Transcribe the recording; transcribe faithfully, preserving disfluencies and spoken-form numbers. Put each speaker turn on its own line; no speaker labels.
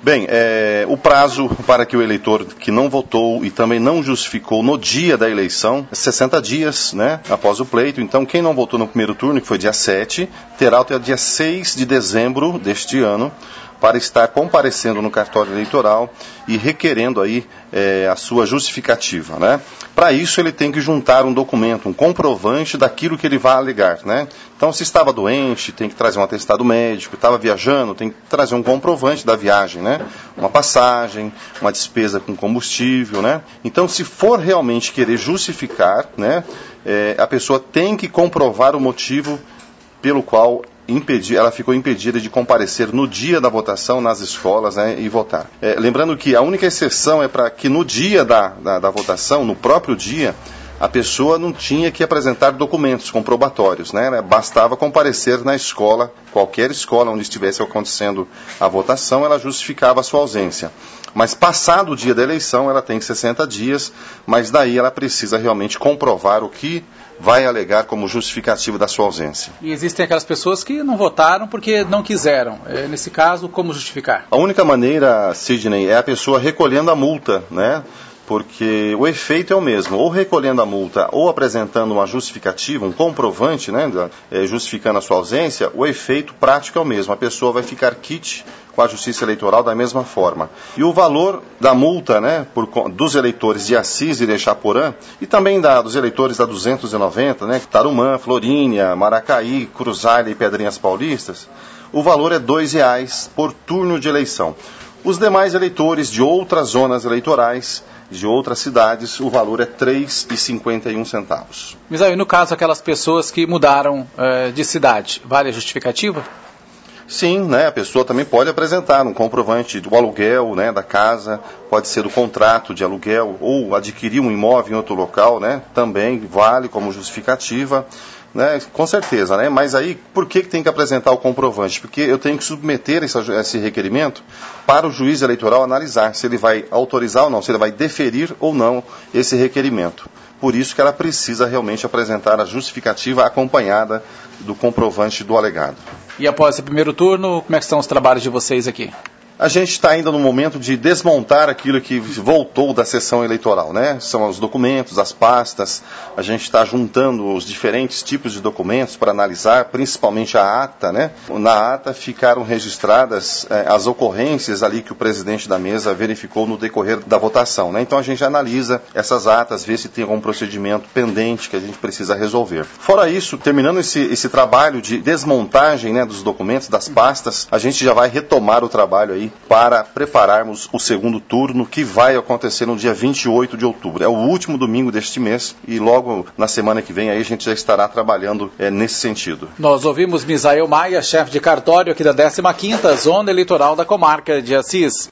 Bem, é, o prazo para que o eleitor que não votou e também não justificou no dia da eleição, sessenta dias, né, após o pleito. Então, quem não votou no primeiro turno, que foi dia sete, terá até o dia seis de dezembro deste ano para estar comparecendo no cartório eleitoral e requerendo aí é, a sua justificativa, né? Para isso ele tem que juntar um documento, um comprovante daquilo que ele vai alegar, né? Então, se estava doente, tem que trazer um atestado médico, estava viajando, tem que trazer um comprovante da viagem, né? Uma passagem, uma despesa com combustível, né? Então, se for realmente querer justificar, né, é, a pessoa tem que comprovar o motivo pelo qual impedir, ela ficou impedida de comparecer no dia da votação nas escolas, né, e votar. É, lembrando que a única exceção é para que no dia da, da, da votação, no próprio dia, a pessoa não tinha que apresentar documentos comprobatórios, né? Bastava comparecer na escola, qualquer escola onde estivesse acontecendo a votação, ela justificava a sua ausência. Mas passado o dia da eleição, ela tem sessenta dias, mas daí ela precisa realmente comprovar o que vai alegar como justificativo da sua ausência.
E existem aquelas pessoas que não votaram porque não quiseram. É, nesse caso, como justificar?
A única maneira, Sidney, é a pessoa recolhendo a multa, né? Porque o efeito é o mesmo, ou recolhendo a multa ou apresentando uma justificativa, um comprovante, né, justificando a sua ausência, o efeito prático é o mesmo, a pessoa vai ficar quite com a Justiça Eleitoral da mesma forma. E o valor da multa, né, por, dos eleitores de Assis e de Chaporã, e também da, dos eleitores da duzentos e noventa, né, Tarumã, Florínia, Maracaí, Cruzalha e Pedrinhas Paulistas, o valor é dois reais por turno de eleição. Os demais eleitores de outras zonas eleitorais, de outras cidades, o valor é três reais e cinquenta e um centavos.
Misael, e no caso aquelas pessoas que mudaram uh, de cidade, vale a justificativa?
Sim, né, a pessoa também pode apresentar um comprovante do aluguel, né, da casa, pode ser do contrato de aluguel, ou adquirir um imóvel em outro local, né, também vale como justificativa. Né, com certeza, né? Mas aí, por que, que tem que apresentar o comprovante? Porque eu tenho que submeter esse, esse requerimento para o juiz eleitoral analisar se ele vai autorizar ou não, se ele vai deferir ou não esse requerimento. Por isso que ela precisa realmente apresentar a justificativa acompanhada do comprovante do alegado.
E após esse primeiro turno, como é que estão os trabalhos de vocês aqui?
A gente está ainda no momento de desmontar aquilo que voltou da sessão eleitoral, né? São os documentos, as pastas, a gente está juntando os diferentes tipos de documentos para analisar, principalmente a ata, né? Na ata ficaram registradas eh, as ocorrências ali que o presidente da mesa verificou no decorrer da votação, né? Então a gente analisa essas atas, vê se tem algum procedimento pendente que a gente precisa resolver. Fora isso, terminando esse, esse trabalho de desmontagem, né, dos documentos, das pastas, a gente já vai retomar o trabalho aí para prepararmos o segundo turno, que vai acontecer no dia vinte e oito de outubro. É o último domingo deste mês e logo na semana que vem aí a gente já estará trabalhando é, nesse sentido.
Nós ouvimos Misael Maia, chefe de cartório aqui da décima quinta Zona Eleitoral da Comarca de Assis.